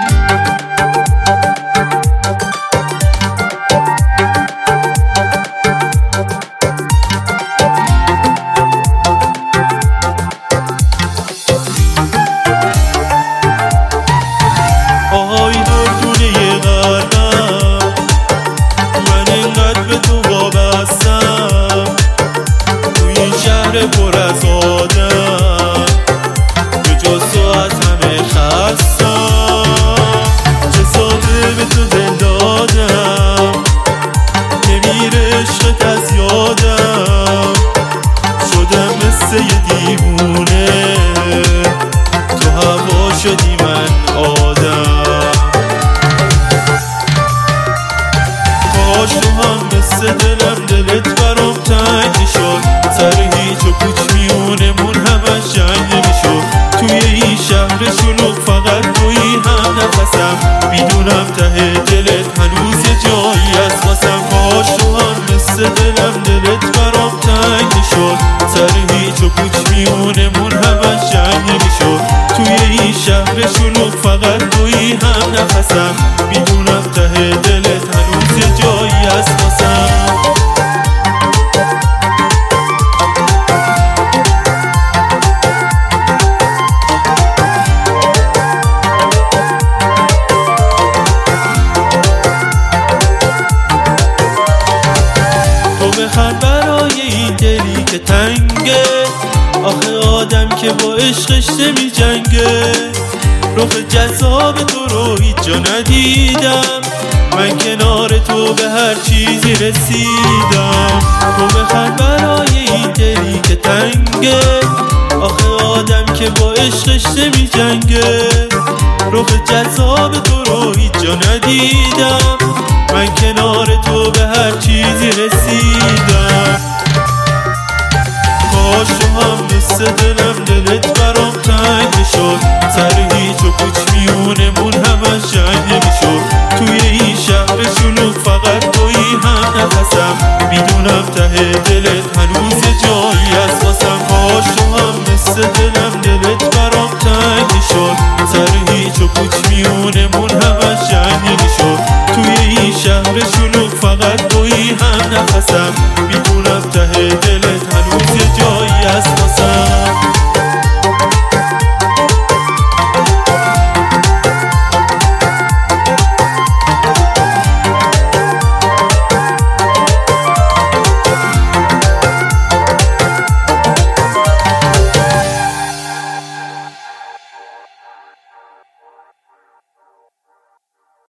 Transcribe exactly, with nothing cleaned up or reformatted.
آهای دردونه قلبم، من اینقدر به تو وابستم، تو این شهر پر از آدم، به جز تو از همه خستم. چه ساده به تو دل دادم، نمیره عشقت از یادم، شدم مثل یه دیوونه، تو هوا شدی من آدم. کاش تو هم مثل دلم دلت برام تنگ میشد، سر هیچ و پوچ میونمون همش جنگ میشد. توی این شهر شلوغ فقط توی هم نفسم، میدونم ته دلت هنوز یه جایی از واسم. کاش تو هم مثل دلم دلت برام تنگ میشد، سر هیچ و پوچ میونمون همش جنگ میشد. توی این شهر شلوغ فقط توی هم نفسم، میدونم ته دلت هنوز یه جایی از واسم. تو بخند برای این دلی که تنگه، آخه آدم که با عشقش نمی جنگه. رخ جذاب تو رو هیچ جا ندیدم، من کنار تو به هر چیزی رسیدم. تو بخند برای این دلی که تنگه، آخه آدم که با عشقش نمی جنگه. رخ جذاب تو رو هیچ جا ندیدم، من کنار تو به هر چیزی رسیدم. کاش تو هم مثل دلم دلت برام تنگ میشد، سر هیچ و پوچ میونمون همش جنگ میشد. توی این شهر شلوغ فقط توی هم نفسم، میدونم ته دلت هنوز یه جایی از واسم. کاش تو هم مثل دلم دلت برام تنگ میشد، سر هیچ و پوچ میونمون همش جنگ میشد. توی این شهر شلوغ فقط توی هم نفسم،